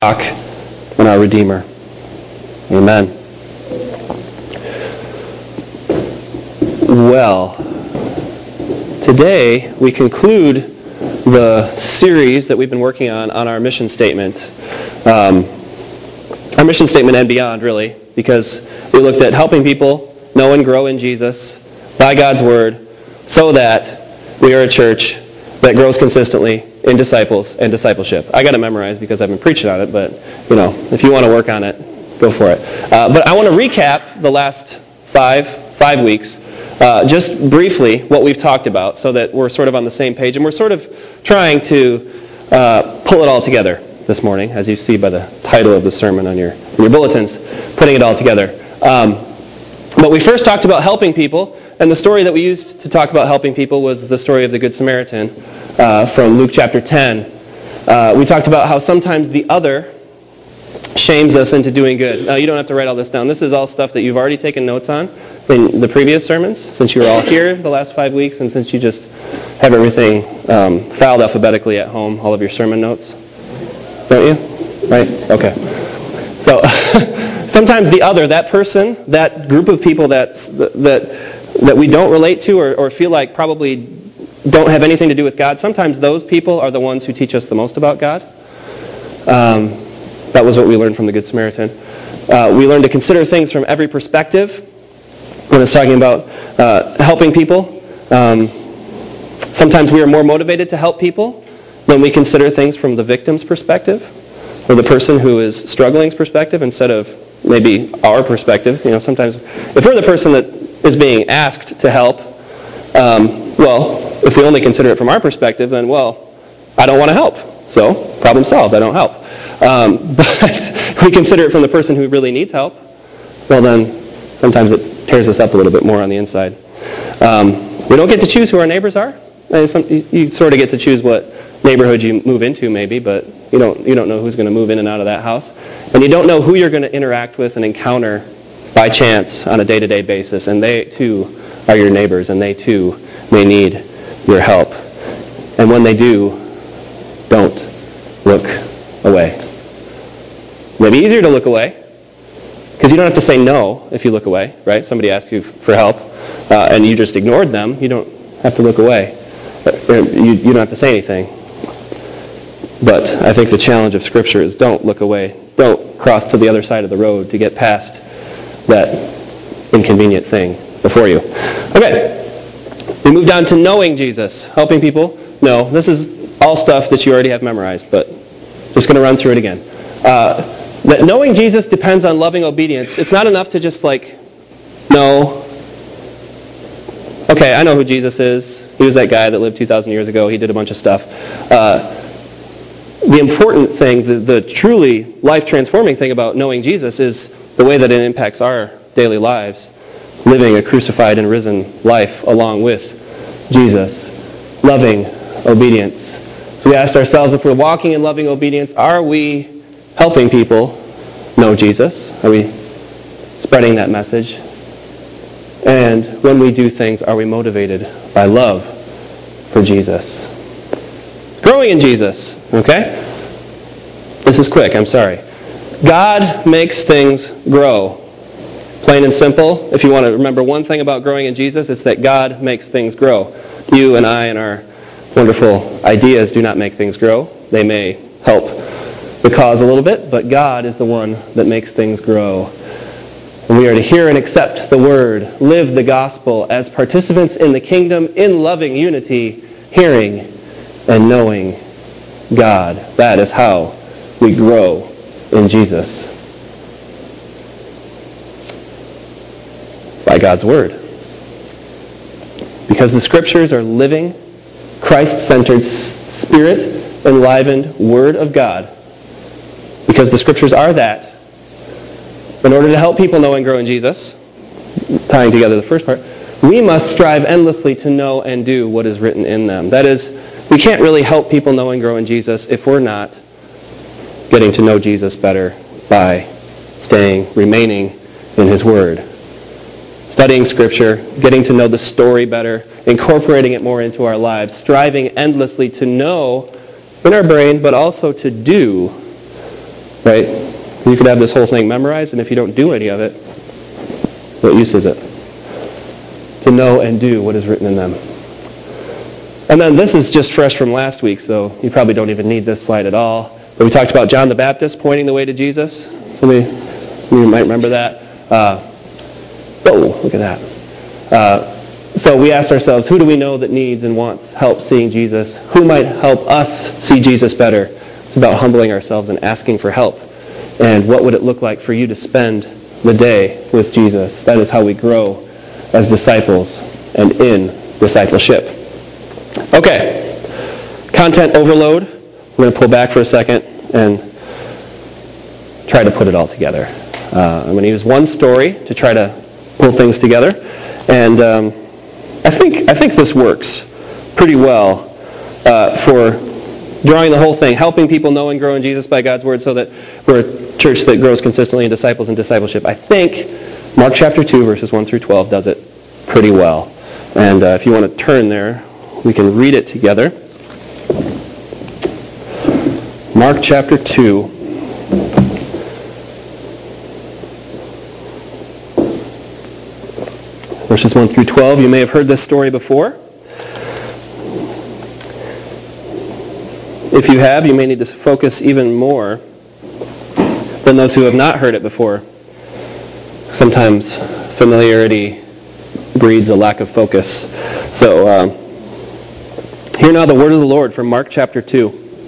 rock and our Redeemer. Amen. Well, today we conclude the series that we've been working on our mission statement. Our mission statement and beyond, really, because we looked at helping people know and grow in Jesus by God's Word so that we are a church that grows consistently in disciples and discipleship. I got it memorized because I've been preaching on it, but if you want to work on it, go for it. But I want to recap the last five weeks, just briefly what we've talked about so that we're sort of on the same page, and we're sort of trying to pull it all together this morning, as you see by the title of the sermon on your bulletins, putting it all together. But we first talked about helping people, and the story that we used to talk about helping people was the story of the Good Samaritan from Luke chapter 10. We talked about how sometimes the other shames us into doing good. Now, you don't have to write all this down. This is all stuff that you've already taken notes on in the previous sermons, since you were all here the last 5 weeks, and since you just have everything filed alphabetically at home, all of your sermon notes. Don't you? Right? Okay. So, sometimes the other, that person, that group of people that we don't relate to or feel like probably don't have anything to do with God, sometimes those people are the ones who teach us the most about God. That was what we learned from the Good Samaritan. We learned to consider things from every perspective when it's talking about helping people. Sometimes we are more motivated to help people when we consider things from the victim's perspective or the person who is struggling's perspective instead of maybe our perspective. Sometimes if we're the person that is being asked to help, if we only consider it from our perspective, then, I don't want to help. So, problem solved, I don't help. But if we consider it from the person who really needs help, then sometimes it tears us up a little bit more on the inside. We don't get to choose who our neighbors are. You sort of get to choose what neighborhood you move into, maybe, but you don't know who's going to move in and out of that house. And you don't know who you're going to interact with and encounter by chance on a day-to-day basis. And they, too, are your neighbors, and they, too, may need your help. And when they do, don't look away. It may be easier to look away, because you don't have to say no if you look away, right? Somebody asks you for help, and you just ignored them. You don't have to look away. You don't have to say anything. But I think the challenge of Scripture is don't look away. Don't cross to the other side of the road to get past that inconvenient thing before you. Okay, we moved on to knowing Jesus, helping people know. This is all stuff that you already have memorized, but just going to run through it again. That knowing Jesus depends on loving obedience. It's not enough to just know, okay, I know who Jesus is. He was that guy that lived 2,000 years ago. He did a bunch of stuff. The important thing, the truly life-transforming thing about knowing Jesus is the way that it impacts our daily lives, living a crucified and risen life along with Jesus, loving obedience. So we asked ourselves, if we're walking in loving obedience, are we helping people know Jesus? Are we spreading that message? And when we do things, are we motivated by love for Jesus? Growing in Jesus, okay? This is quick, I'm sorry. God makes things grow. Plain and simple. If you want to remember one thing about growing in Jesus, it's that God makes things grow. You and I and our wonderful ideas do not make things grow. They may help the cause a little bit, but God is the one that makes things grow. And we are to hear and accept the Word, live the gospel as participants in the kingdom in loving unity, hearing and knowing God. That is how we grow in Jesus. By God's Word. Because the Scriptures are living, Christ-centered, Spirit-enlivened Word of God. Because the Scriptures are that. In order to help people know and grow in Jesus, tying together the first part, we must strive endlessly to know and do what is written in them. That is, we can't really help people know and grow in Jesus if we're not getting to know Jesus better by remaining in His Word. Studying Scripture, getting to know the story better, incorporating it more into our lives, striving endlessly to know in our brain, but also to do right? You could have this whole thing memorized, and if you don't do any of it, what use is it? To know and do what is written in them. And then this is just fresh from last week, so you probably don't even need this slide at all. But we talked about John the Baptist pointing the way to Jesus. Somebody might remember that. Look at that. So we asked ourselves, who do we know that needs and wants help seeing Jesus? Who might help us see Jesus better? It's about humbling ourselves and asking for help. And what would it look like for you to spend the day with Jesus? That is how we grow as disciples and in discipleship. Okay, content overload. We're going to pull back for a second and try to put it all together. I'm going to use one story to try to pull things together. And I think this works pretty well for drawing the whole thing, helping people know and grow in Jesus by God's Word so that we're a church that grows consistently in disciples and discipleship. I think Mark chapter 2, verses 1 through 12 does it pretty well. And if you want to turn there, we can read it together. Mark chapter 2. Verses 1 through 12. You may have heard this story before. If you have, you may need to focus even more than those who have not heard it before. Sometimes familiarity breeds a lack of focus. So, hear now the word of the Lord from Mark chapter 2.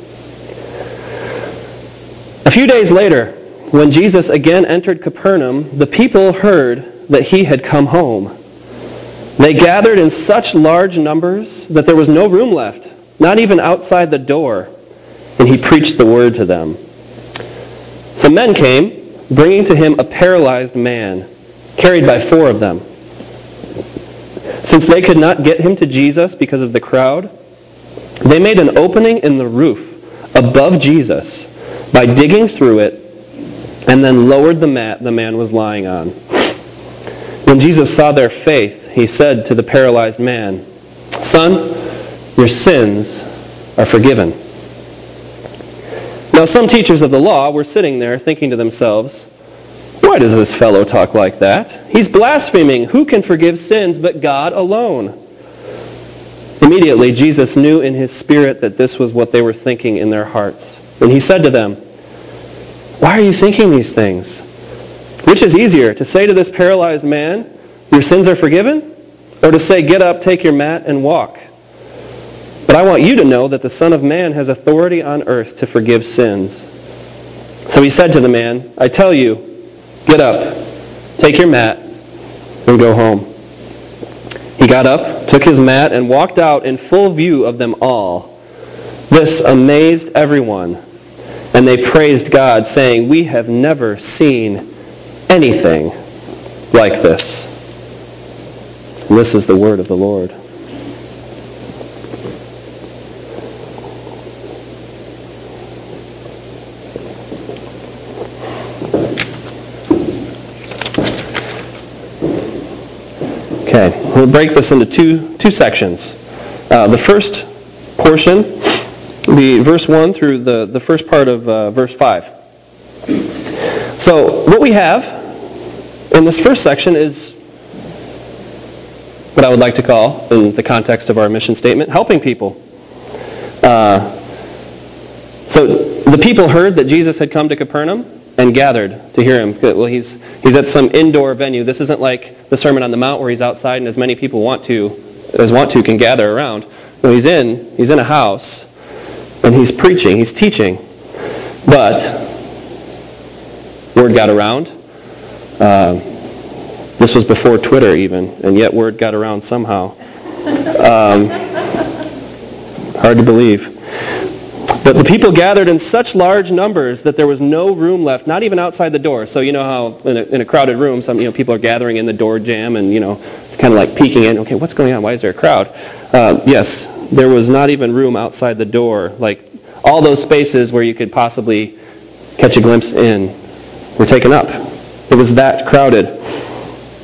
A few days later, when Jesus again entered Capernaum, the people heard that he had come home. They gathered in such large numbers that there was no room left, not even outside the door, and he preached the word to them. Some men came, bringing to him a paralyzed man, carried by 4 of them. Since they could not get him to Jesus because of the crowd, they made an opening in the roof above Jesus by digging through it and then lowered the mat the man was lying on. When Jesus saw their faith, he said to the paralyzed man, "Son, your sins are forgiven." Now some teachers of the law were sitting there thinking to themselves, "Why does this fellow talk like that? He's blaspheming. Who can forgive sins but God alone?" Immediately Jesus knew in his spirit that this was what they were thinking in their hearts. And he said to them, "Why are you thinking these things? Which is easier, to say to this paralyzed man, 'Your sins are forgiven,' or to say, 'Get up, take your mat, and walk'? But I want you to know that the Son of Man has authority on earth to forgive sins." So he said to the man, "I tell you, get up, take your mat, and go home." He got up, took his mat, and walked out in full view of them all. This amazed everyone, and they praised God, saying, "We have never seen anything like this." And this is the word of the Lord. Okay, we'll break this into two sections. The first portion will be verse 1 through the first part of verse 5. So what we have in this first section is what I would like to call, in the context of our mission statement, helping people. So the people heard that Jesus had come to Capernaum and gathered to hear him. Well, he's at some indoor venue. This isn't like the Sermon on the Mount where he's outside and as many people as want to can gather around. No, he's in a house and he's preaching, he's teaching. But word got around. This was before Twitter even, and yet word got around somehow. Hard to believe. But the people gathered in such large numbers that there was no room left, not even outside the door. So you know how in a crowded room, some people are gathering in the door jamb and kind of like peeking in. Okay, what's going on? Why is there a crowd? Yes, there was not even room outside the door. Like all those spaces where you could possibly catch a glimpse in were taken up. It was that crowded.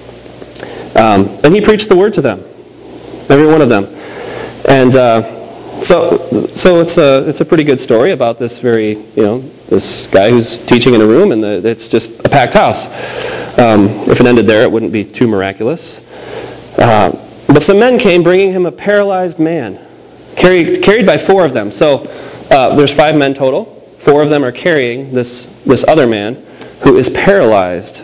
And he preached the word to them, every one of them. And So it's a pretty good story about this this guy who's teaching in a room, and it's just a packed house. If it ended there, it wouldn't be too miraculous. But some men came bringing him a paralyzed man, carried by 4 of them. So there's 5 men total. 4 of them are carrying this other man who is paralyzed,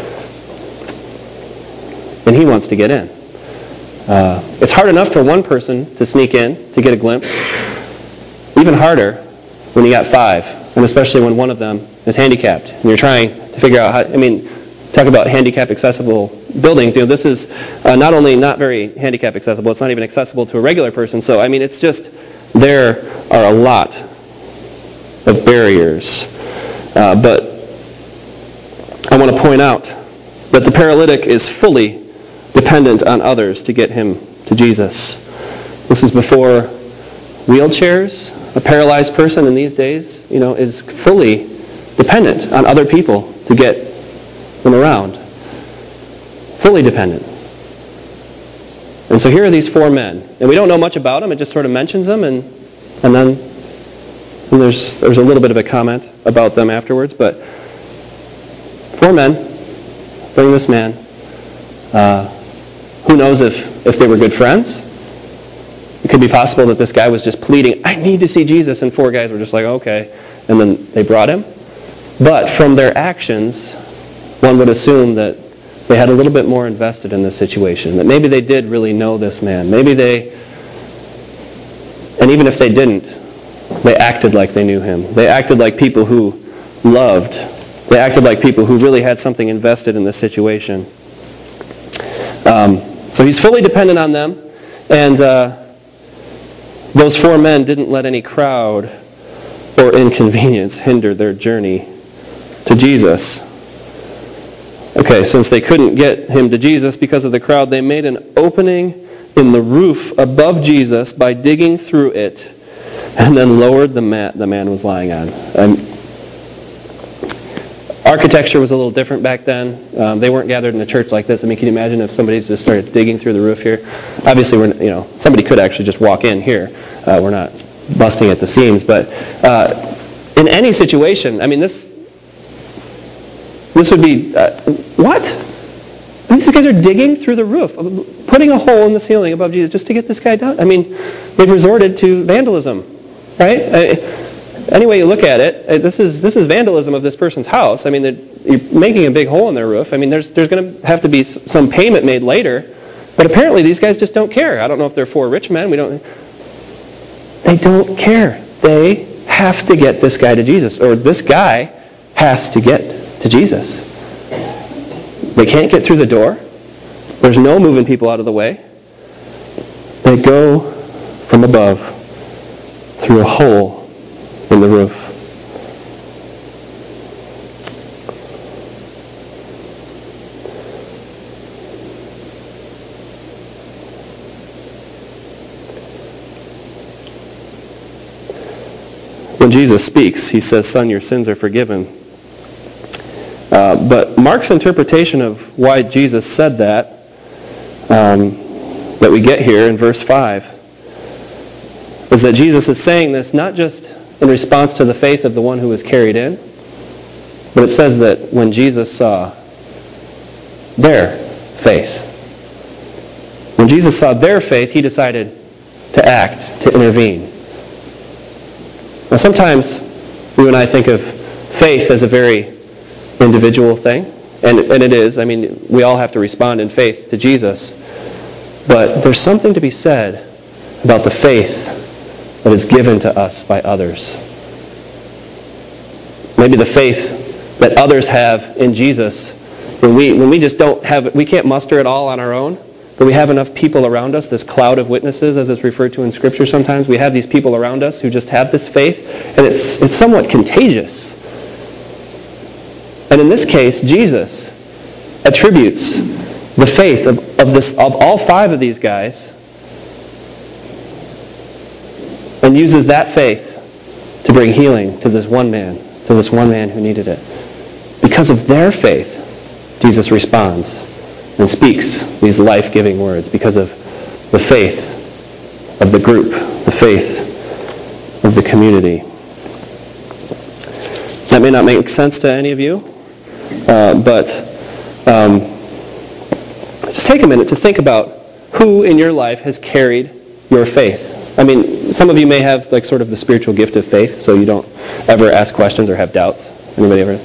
and he wants to get in. It's hard enough for one person to sneak in to get a glimpse. Even harder when you got 5, and especially when one of them is handicapped, and you're trying to figure out how. Talk about handicap accessible buildings. This is not only not very handicap accessible, it's not even accessible to a regular person. So it's just, there are a lot of barriers. But I want to point out that the paralytic is fully dependent on others to get him to Jesus. This is before wheelchairs. A paralyzed person in these days, is fully dependent on other people to get them around. Fully dependent. And so here are these 4 men. And we don't know much about them. It just sort of mentions them, and then there's a little bit of a comment about them afterwards. But 4 men bring this man. Who knows if they were good friends? It could be possible that this guy was just pleading, I need to see Jesus, and 4 guys were just like, okay. And then they brought him. But from their actions, one would assume that they had a little bit more invested in this situation, that maybe they did really know this man. And even if they didn't, they acted like they knew him. They acted like people who loved. They acted like people who really had something invested in this situation. So he's fully dependent on them, and those 4 men didn't let any crowd or inconvenience hinder their journey to Jesus. Okay, since they couldn't get him to Jesus because of the crowd, they made an opening in the roof above Jesus by digging through it, and then lowered the mat the man was lying on. Architecture was a little different back then. They weren't gathered in a church like this. Can you imagine if somebody just started digging through the roof here? Obviously, somebody could actually just walk in here. We're not busting at the seams, but in any situation, this would be, what? These guys are digging through the roof, putting a hole in the ceiling above Jesus just to get this guy down. They've resorted to vandalism, right? Any way you look at it, this is vandalism of this person's house. You're making a big hole in their roof. There's going to have to be some payment made later, but apparently these guys just don't care. I don't know if they're 4 rich men. They don't care. They have to get this guy to Jesus, or this guy has to get to Jesus. They can't get through the door. There's no moving people out of the way. They go from above through a hole in the roof. When Jesus speaks, he says, "Son, your sins are forgiven." But Mark's interpretation of why Jesus said that we get here in verse 5, is that Jesus is saying this not just in response to the faith of the one who was carried in, but it says that when Jesus saw their faith, when Jesus saw their faith, he decided to act, to intervene. Now sometimes you and I think of faith as a very individual thing, and it is. We all have to respond in faith to Jesus. But there's something to be said about the faith that is given to us by others. Maybe the faith that others have in Jesus, when we just don't have, we can't muster it all on our own, but we have enough people around us, this cloud of witnesses, as it's referred to in Scripture sometimes. We have these people around us who just have this faith, and it's somewhat contagious. And in this case, Jesus attributes the faith of all 5 of these guys and uses that faith to bring healing to this one man who needed it. Because of their faith, Jesus responds and speaks these life-giving words, because of the faith of the group, the faith of the community. That may not make sense to any of you, but just take a minute to think about who in your life has carried your faith. I mean, some of you may have like sort of the spiritual gift of faith, so you don't ever ask questions or have doubts. Anybody ever?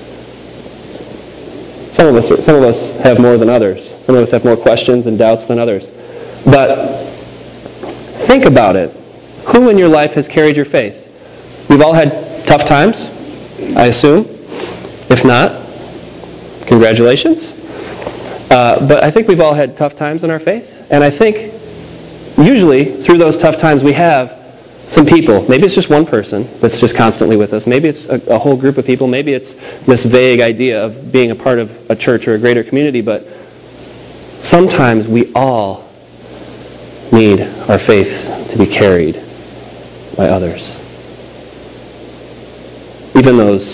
Some of us have more than others. Some of us have more questions and doubts than others. But think about it. Who in your life has carried your faith? We've all had tough times, I assume. If not, congratulations. But I think we've all had tough times in our faith. And I think usually through those tough times we have some people. Maybe it's just one person that's just constantly with us. Maybe it's a whole group of people. Maybe it's this vague idea of being a part of a church or a greater community. But sometimes we all need our faith to be carried by others. Even those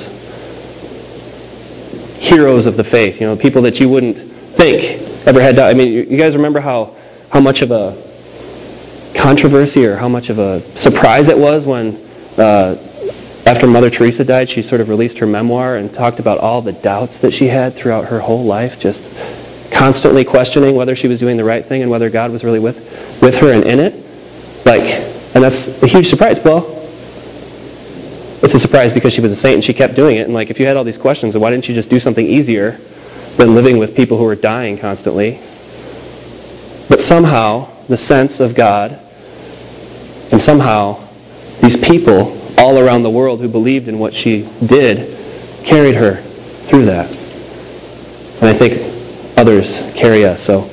heroes of the faith, people that you wouldn't think ever had doubt. I mean, you guys remember how much of a controversy or how much of a surprise it was when after Mother Teresa died, she sort of released her memoir and talked about all the doubts that she had throughout her whole life, just constantly questioning whether she was doing the right thing and whether God was really with her and in it. And that's a huge surprise. Well, it's a surprise because she was a saint and she kept doing it. And if you had all these questions, why didn't you just do something easier than living with people who were dying constantly? But somehow, the sense of God, and somehow these people all around the world who believed in what she did carried her through that. And I think others carry us. So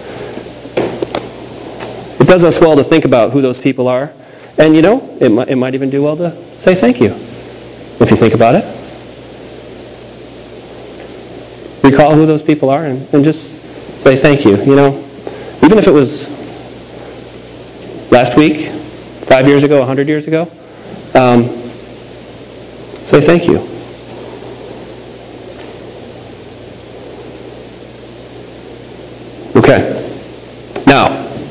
it does us well to think about who those people are. And it might even do well to say thank you if you think about it. Recall who those people are and just say thank you. Even if it was last week, 5 years ago, 100 years ago, say thank you. Okay. Now,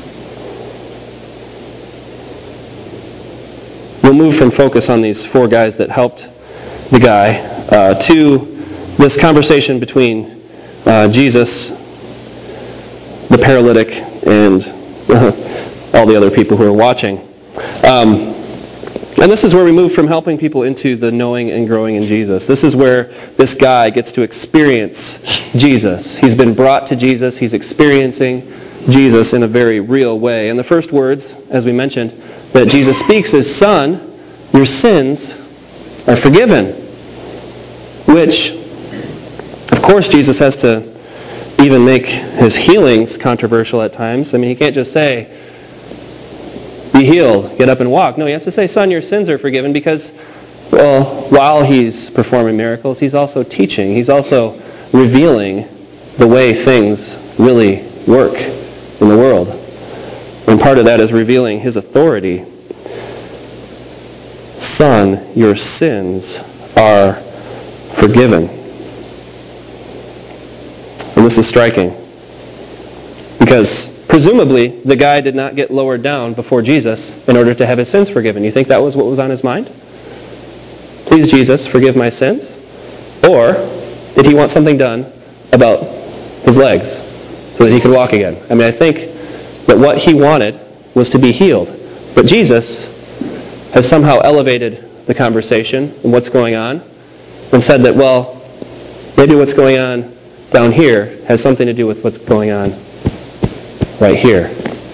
we'll move from focus on these 4 guys that helped the guy to this conversation between Jesus, the paralytic, and all the other people who are watching. And this is where we move from helping people into the knowing and growing in Jesus. This is where this guy gets to experience Jesus. He's been brought to Jesus. He's experiencing Jesus in a very real way. And the first words, as we mentioned, that Jesus speaks is, "Son, your sins are forgiven." Which, of course, Jesus has to even make his healings controversial at times. I mean, he can't just say, "Be healed, get up and walk." No, he has to say, "Son, your sins are forgiven," because, while he's performing miracles, he's also teaching. He's also revealing the way things really work in the world. And part of that is revealing his authority. "Son, your sins are forgiven." And this is striking, because presumably the guy did not get lowered down before Jesus in order to have his sins forgiven. You think that was what was on his mind? "Please, Jesus, forgive my sins"? Or did he want something done about his legs so that he could walk again? I mean, I think that what he wanted was to be healed. But Jesus has somehow elevated the conversation and what's going on and said that, well, maybe what's going on down here has something to do with what's going on right here.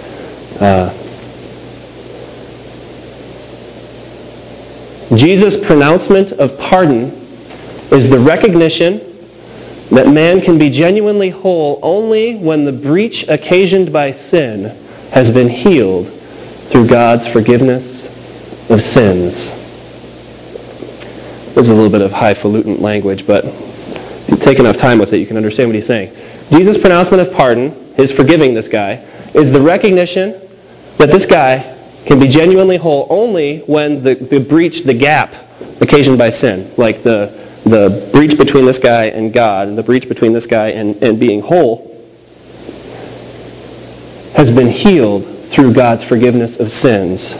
Jesus' pronouncement of pardon is the recognition that man can be genuinely whole only when the breach occasioned by sin has been healed through God's forgiveness of sins. This is a little bit of highfalutin language, but if you take enough time with it, you can understand what he's saying. Jesus' pronouncement of pardon, his forgiving this guy, is the recognition that this guy can be genuinely whole only when the breach, the gap occasioned by sin, like the breach between this guy and God, and the breach between this guy and being whole, has been healed through God's forgiveness of sins.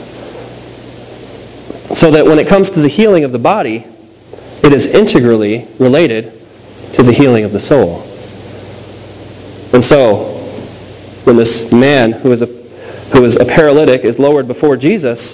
So that when it comes to the healing of the body, it is integrally related to the healing of the soul. And so, when this man who is a paralytic is lowered before Jesus,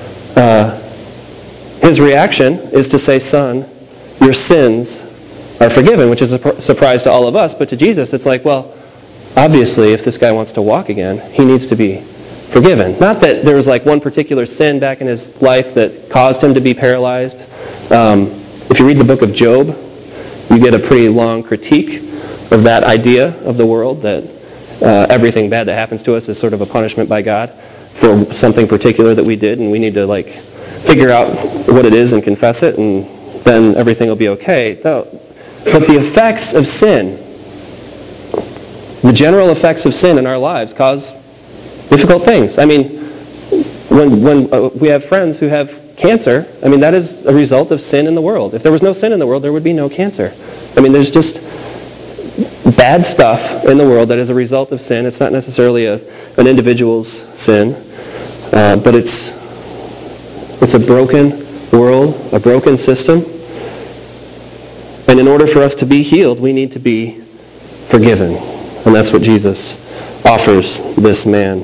his reaction is to say, "Son, your sins are forgiven," which is a surprise to all of us. But to Jesus, it's like, well, obviously, if this guy wants to walk again, he needs to be forgiven. Not that there was like one particular sin back in his life that caused him to be paralyzed. If you read the book of Job, you get a pretty long critique of that idea of the world, that everything bad that happens to us is sort of a punishment by God for something particular that we did, and we need to like figure out what it is and confess it, and then everything will be okay. But the effects of sin, the general effects of sin in our lives cause difficult things. I mean, when we have friends who have cancer, I mean, that is a result of sin in the world. If there was no sin in the world, there would be no cancer. I mean, there's just bad stuff in the world that is a result of sin. It's not necessarily an individual's sin, but it's a broken world, a broken system. And in order for us to be healed, we need to be forgiven. And that's what Jesus offers this man.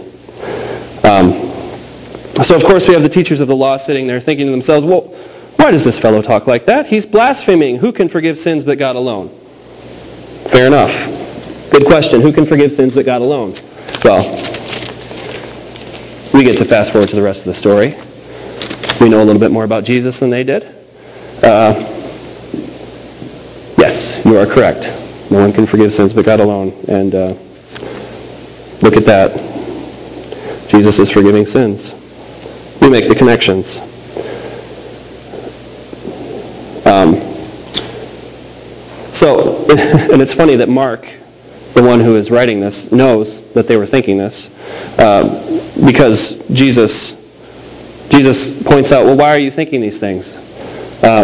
So of course we have the teachers of the law sitting there thinking to themselves, well, why does this fellow talk like that? He's blaspheming. Who can forgive sins but God alone? Fair enough. Good question. Who can forgive sins but God alone? Well, we get to fast forward to the rest of the story. We know a little bit more about Jesus than they did. Yes, you are correct. No one can forgive sins but God alone. And look at that. Jesus is forgiving sins. We make the connections. And it's funny that Mark, the one who is writing this, knows that they were thinking this, because Jesus points out, well, why are you thinking these things? I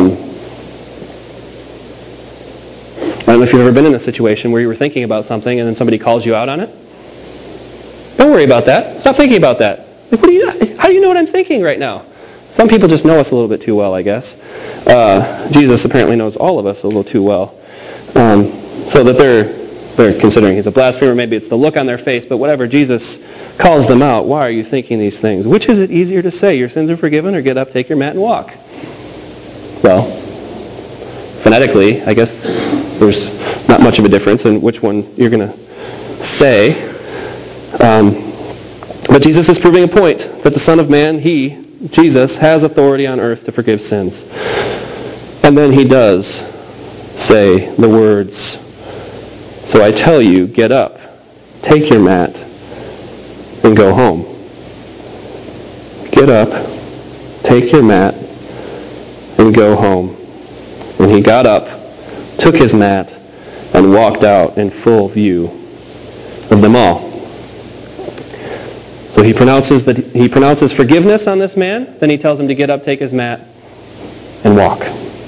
don't know if you've ever been in a situation where you were thinking about something and then somebody calls you out on it. Don't worry about that. Stop thinking about that. Like, how do you know what I'm thinking right now? Some people just know us a little bit too well, I guess. Jesus apparently knows all of us a little too well. So that they're considering he's a blasphemer. Maybe it's the look on their face, but whatever. Jesus calls them out. Why are you thinking these things? Which is it easier to say? Your sins are forgiven, or get up, take your mat, and walk? Well, phonetically, I guess there's not much of a difference in which one you're going to say. But Jesus is proving a point that the Son of Man, Jesus, has authority on earth to forgive sins. And then he does say the words, "So I tell you, get up, take your mat, and go home." Get up, take your mat, and go home. And he got up, took his mat, and walked out in full view of them all. So he pronounces forgiveness on this man, then he tells him to get up, take his mat, and walk.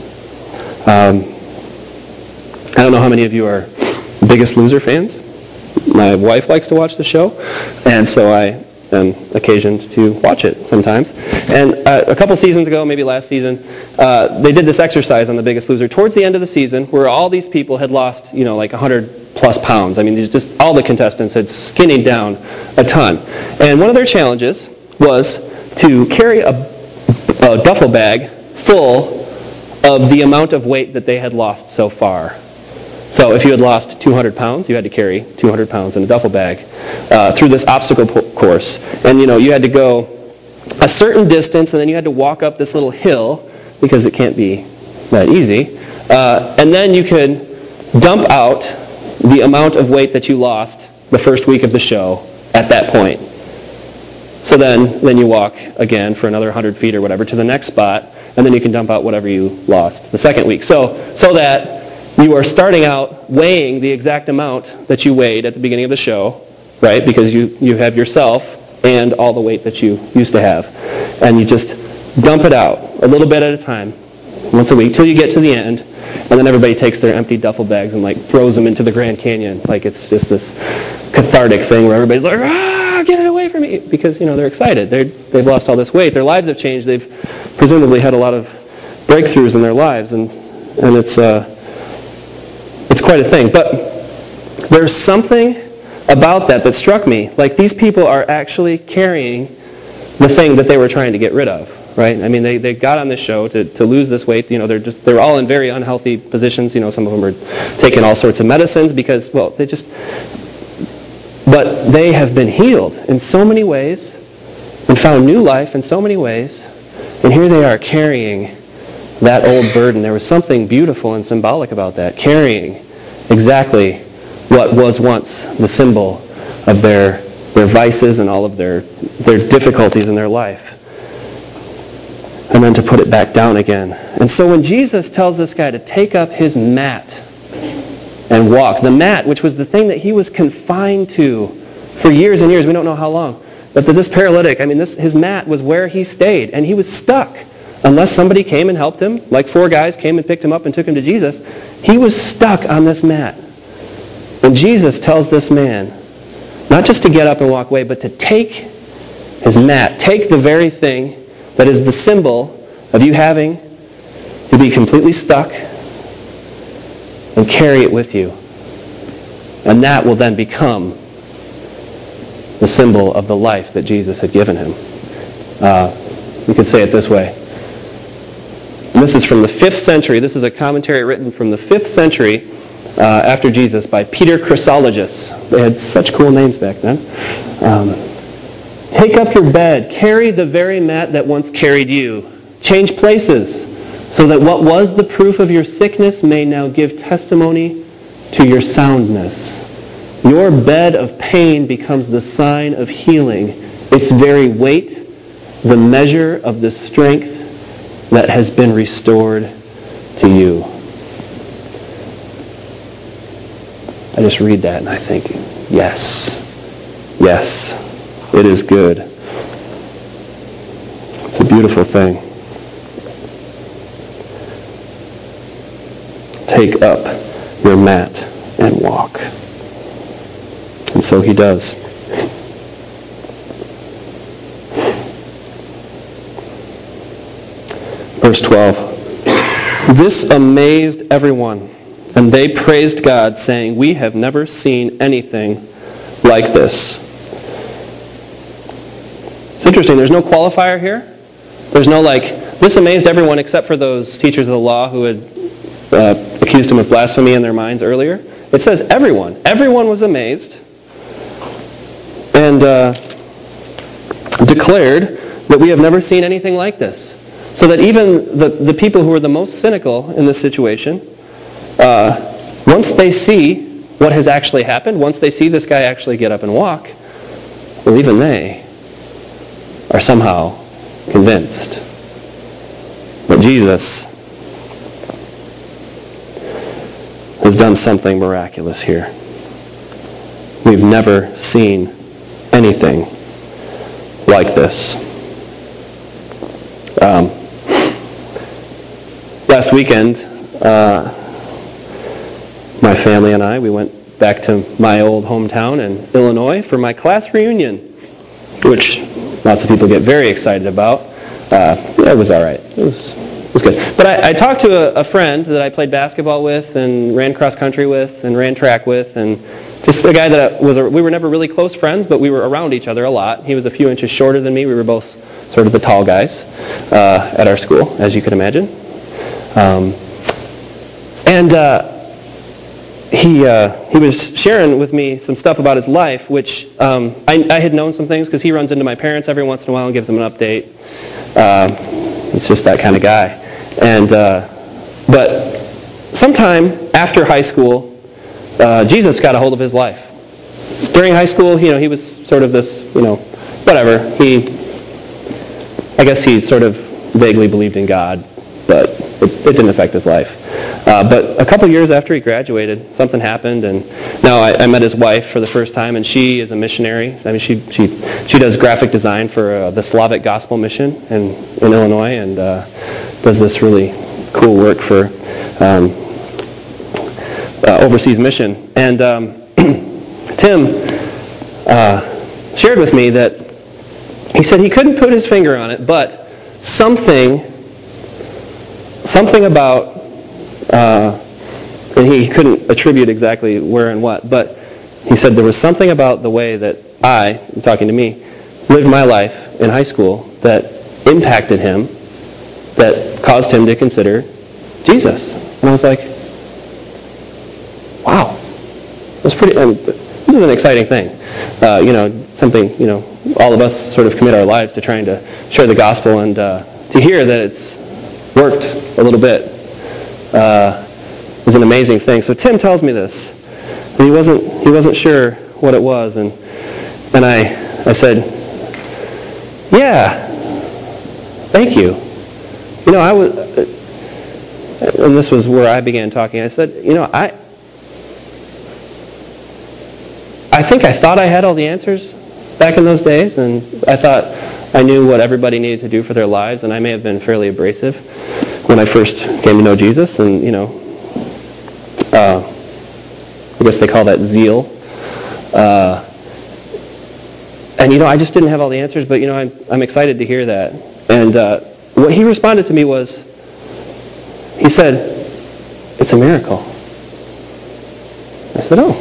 I don't know how many of you are Biggest Loser fans. My wife likes to watch the show, and so I am occasioned to watch it sometimes. And a couple seasons ago, maybe last season, they did this exercise on The Biggest Loser towards the end of the season where all these people had lost, like 100 plus pounds. I mean, just all the contestants had skinnied down a ton. And one of their challenges was to carry a duffel bag full of the amount of weight that they had lost so far. So if you had lost 200 pounds, you had to carry 200 pounds in a duffel bag through this obstacle course. And you had to go a certain distance, and then you had to walk up this little hill, because it can't be that easy. And then you could dump out the amount of weight that you lost the first week of the show at that point. So then you walk again for another 100 feet or whatever to the next spot, and then you can dump out whatever you lost the second week. So that you are starting out weighing the exact amount that you weighed at the beginning of the show, right? Because you have yourself and all the weight that you used to have. And you just dump it out a little bit at a time, once a week, till you get to the end. And then everybody takes their empty duffel bags and throws them into the Grand Canyon. Like it's just this cathartic thing where everybody's like, oh, get it away from me, because, they're excited. They've lost all this weight. Their lives have changed. They've presumably had a lot of breakthroughs in their lives, and it's quite a thing. But there's something about that struck me. Like, these people are actually carrying the thing that they were trying to get rid of, right? I mean, they got on this show to lose this weight. They're all in very unhealthy positions. Some of them are taking all sorts of medicines because, but they have been healed in so many ways and found new life in so many ways. And here they are carrying that old burden. There was something beautiful and symbolic about that, carrying exactly what was once the symbol of their vices and all of their difficulties in their life. And then to put it back down again. And so when Jesus tells this guy to take up his mat and walk, the mat, which was the thing that he was confined to for years and years, we don't know how long, but this paralytic, his mat was where he stayed, and he was stuck. Unless somebody came and helped him, like 4 guys came and picked him up and took him to Jesus, he was stuck on this mat. And Jesus tells this man, not just to get up and walk away, but to take his mat, take the very thing that is the symbol of you having to be completely stuck, and carry it with you. And that will then become the symbol of the life that Jesus had given him. You could say it this way. And this is from the 5th century. This is a commentary written from the 5th century after Jesus by Peter Chrysologus. They had such cool names back then. Take up your bed. Carry the very mat that once carried you. Change places so that what was the proof of your sickness may now give testimony to your soundness. Your bed of pain becomes the sign of healing. Its very weight, the measure of the strength that has been restored to you. I just read that and I think, yes, it is good. It's a beautiful thing. Take up your mat and walk. And so he does. Verse 12. This amazed everyone, and they praised God, saying, we have never seen anything like this. It's interesting, there's no qualifier here. There's no this amazed everyone except for those teachers of the law who had accused him of blasphemy in their minds earlier. It says everyone. Everyone was amazed and declared that we have never seen anything like this. So that even the people who are the most cynical in this situation, once they see what has actually happened, once they see this guy actually get up and walk, well, even they are somehow convinced. But Jesus has done something miraculous here. We've never seen anything like this. Last weekend, my family and I, we went back to my old hometown in Illinois for my class reunion, which lots of people get very excited about. It was all right. It was good. But I talked to a friend that I played basketball with and ran cross country with and ran track with, and just a guy that we were never really close friends, but we were around each other a lot. He was a few inches shorter than me. We were both sort of the tall guys at our school, as you can imagine. He was sharing with me some stuff about his life, which I had known some things because he runs into my parents every once in a while and gives them an update. He's just that kind of guy. But sometime after high school, Jesus got a hold of his life. During high school, he was sort of this, whatever. I guess he sort of vaguely believed in God, but it didn't affect his life. But a couple years after he graduated, something happened, and now I met his wife for the first time, and she is a missionary. I mean, she does graphic design for the Slavic Gospel Mission in Illinois, and does this really cool work for overseas mission. And Tim, shared with me that he said he couldn't put his finger on it, but something about, and he couldn't attribute exactly where and what, but he said there was something about the way that I, talking to me, lived my life in high school that impacted him, that caused him to consider Jesus. And I was like, wow, that's pretty, this is an exciting thing. Something, all of us sort of commit our lives to trying to share the gospel, and to hear that it's worked a little bit was an amazing thing. So Tim tells me this. And he wasn't sure what it was, and I said, yeah, thank you. I was, and this was where I began talking. I said, I think I thought I had all the answers back in those days, and I thought I knew what everybody needed to do for their lives, and I may have been fairly abrasive when I first came to know Jesus, and I guess they call that zeal. And I just didn't have all the answers, but I'm excited to hear that. And what he responded to me was, he said, "It's a miracle." I said, "Oh,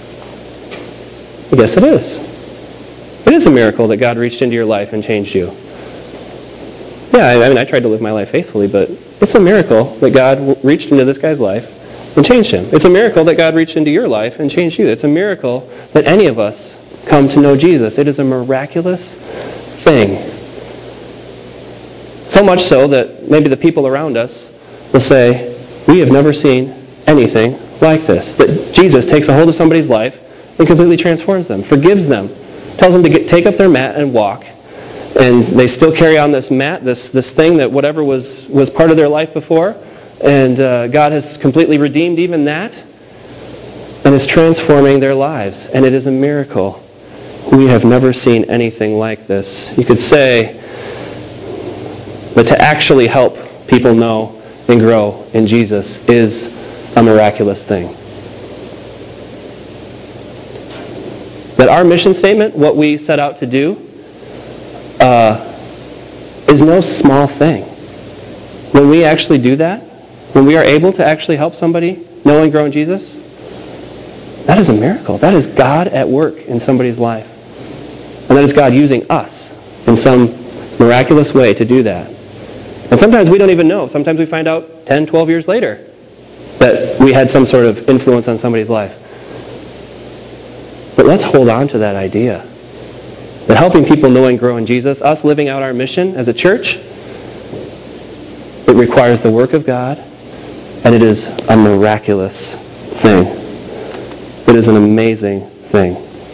I guess it is. It is a miracle that God reached into your life and changed you." Yeah, I tried to live my life faithfully, but it's a miracle that God reached into this guy's life and changed him. It's a miracle that God reached into your life and changed you. It's a miracle that any of us come to know Jesus. It is a miraculous thing. So much so that maybe the people around us will say, "We have never seen anything like this." That Jesus takes a hold of somebody's life and completely transforms them, forgives them, tells them to take up their mat and walk. And they still carry on this mat, this thing that whatever was part of their life before. And God has completely redeemed even that and is transforming their lives. And it is a miracle. We have never seen anything like this. You could say that to actually help people know and grow in Jesus is a miraculous thing. That our mission statement, what we set out to do, is no small thing. When we actually do that, when we are able to actually help somebody know and grow in Jesus, that is a miracle. That is God at work in somebody's life. And that is God using us in some miraculous way to do that. And sometimes we don't even know. Sometimes we find out 10, 12 years later that we had some sort of influence on somebody's life. But let's hold on to that idea. That helping people know and grow in Jesus, us living out our mission as a church, it requires the work of God, and it is a miraculous thing. It is an amazing thing.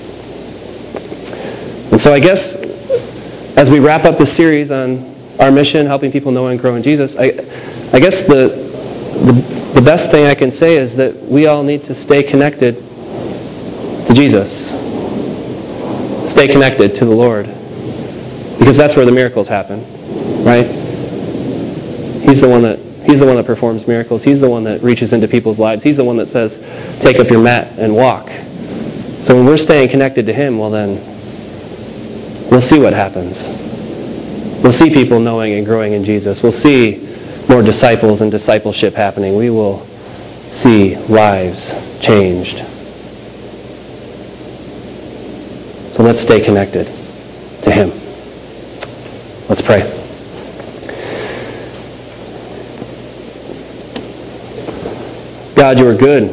And so I guess as we wrap up this series on our mission, helping people know and grow in Jesus, I guess the best thing I can say is that we all need to stay connected to Jesus. Stay connected to the Lord. Because that's where the miracles happen, right? He's the one that performs miracles. He's the one that reaches into people's lives. He's the one that says, "Take up your mat and walk." So when we're staying connected to Him, well then, we'll see what happens. We'll see people knowing and growing in Jesus. We'll see more disciples and discipleship happening. We will see lives changed. So let's stay connected to Him. Let's pray. God, you are good.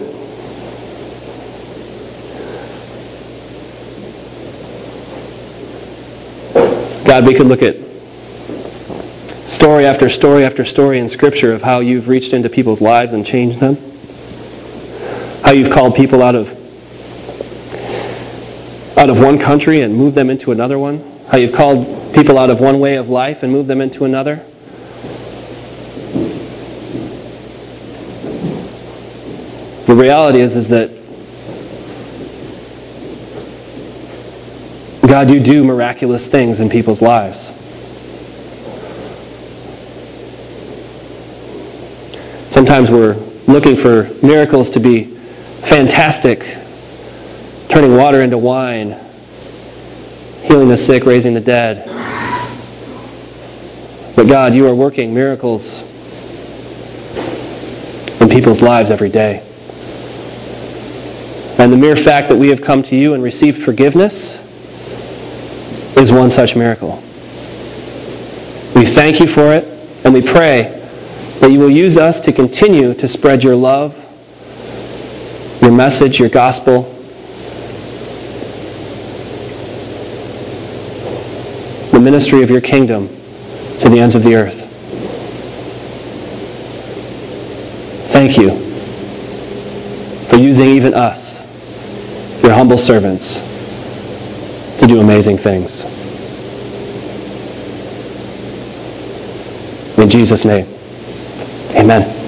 God, we could look at story after story after story in Scripture of how you've reached into people's lives and changed them. How you've called people out of one country and moved them into another one. How you've called people out of one way of life and moved them into another. The reality is that God, you do miraculous things in people's lives. Sometimes we're looking for miracles to be fantastic, turning water into wine, healing the sick, raising the dead. But God, you are working miracles in people's lives every day. And the mere fact that we have come to you and received forgiveness is one such miracle. We thank you for it, and we pray that you will use us to continue to spread your love, your message, your gospel, the ministry of your kingdom to the ends of the earth. Thank you for using even us, your humble servants, to do amazing things. In Jesus' name, amen.